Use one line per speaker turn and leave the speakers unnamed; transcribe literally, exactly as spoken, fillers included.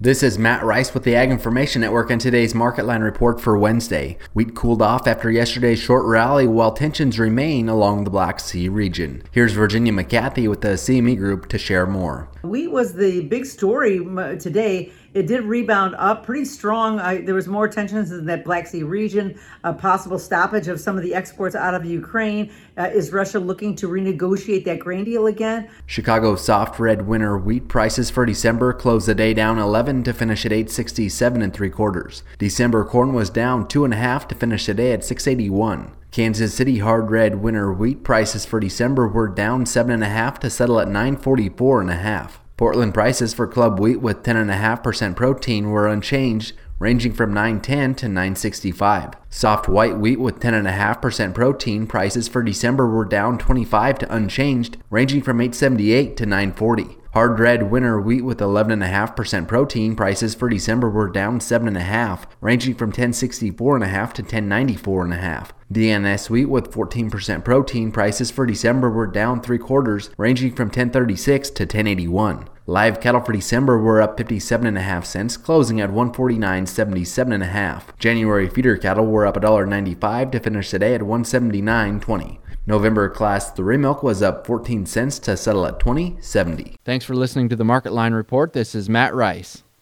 This is Matt Rice with the Ag Information Network and today's Market Line report for Wednesday. Wheat cooled off after yesterday's short rally while tensions remain along the Black Sea region. Here's Virginia McCarthy with the C M E Group to share more.
Wheat was the big story today. It did rebound up pretty strong. I, there was more tensions in that Black Sea region, a possible stoppage of some of the exports out of Ukraine. Uh, is Russia looking to renegotiate that grain deal again?
Chicago soft red winter wheat prices for December closed the day down eleven to finish at eight sixty-seven and three quarters. December corn was down two and a half to finish the day at six eighty-one. Kansas City hard red winter wheat prices for December were down seven and a half to settle at nine forty-four and a half. Portland prices for club wheat with ten point five percent protein were unchanged, ranging from nine ten to nine sixty-five. Soft white wheat with ten point five percent protein prices for December were down twenty-five to unchanged, ranging from eight seventy-eight to nine forty. Hard red winter wheat with eleven point five percent protein prices for December were down seven point five, ranging from ten sixty-four point five to ten ninety-four point five. D N S wheat with fourteen percent protein prices for December were down three quarters, ranging from ten thirty-six to ten eighty-one. Live cattle for December were up fifty-seven and a half cents, closing at one forty-nine seventy-seven and a half. January feeder cattle were up one ninety-five to finish the day at one seventy-nine twenty. November Class three milk was up fourteen cents to settle at twenty seventy.
Thanks for listening to the Market Line Report. This is Matt Rice.